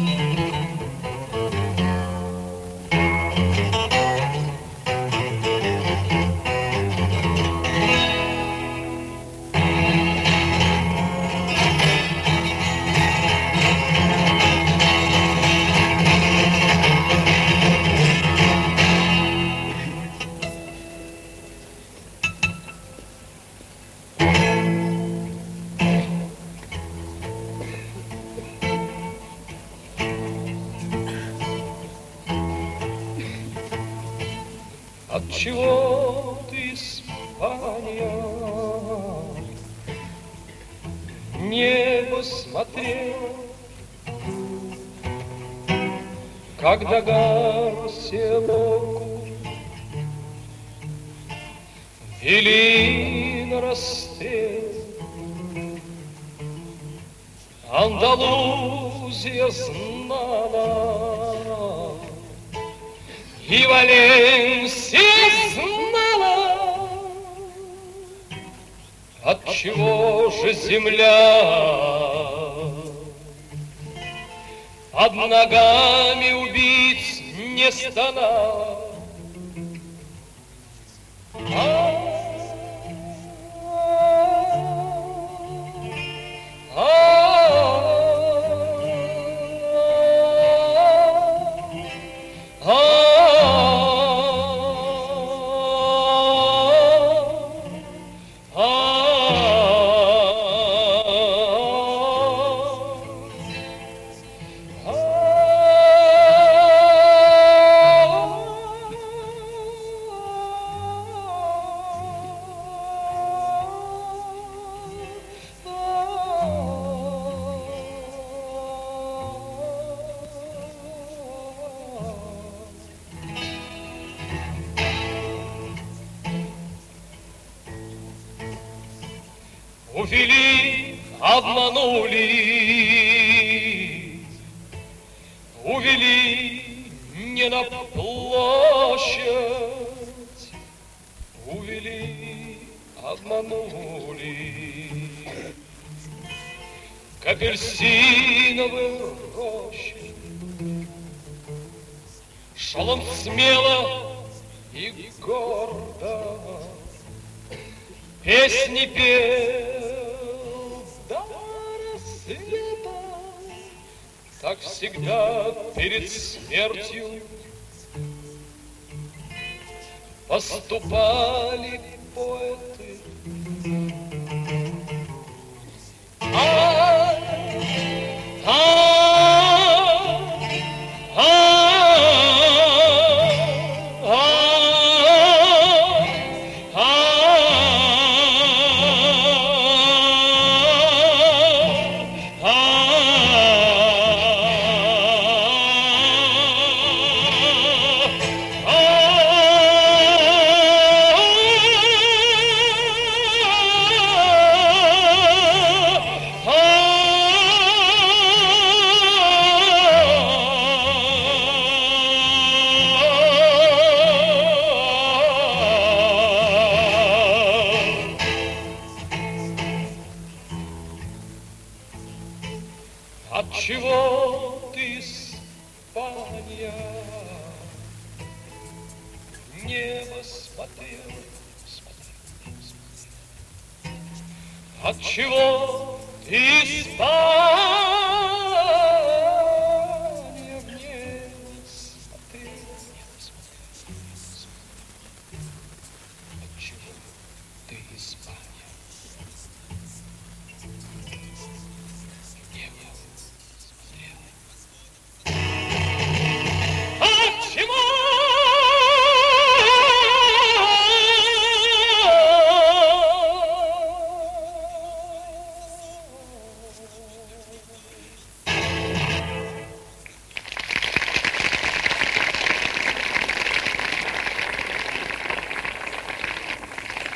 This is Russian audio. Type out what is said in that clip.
Отчего ты, Испания, небо смотрел, когда Гарсия Лорку вели на расстрел? Андалузия знала, и Валенсия знала, отчего же земля под ногами убийц не стонала. Увели, обманули, увели не на площадь, увели, обманули к апельсиновой роще. Шел он смело и гордо, песни пел до рассвета. Так всегда перед смертью поступали поэты. Отчего ты, Испания, небо смотрел, смотрел? Отчего ты, Испания,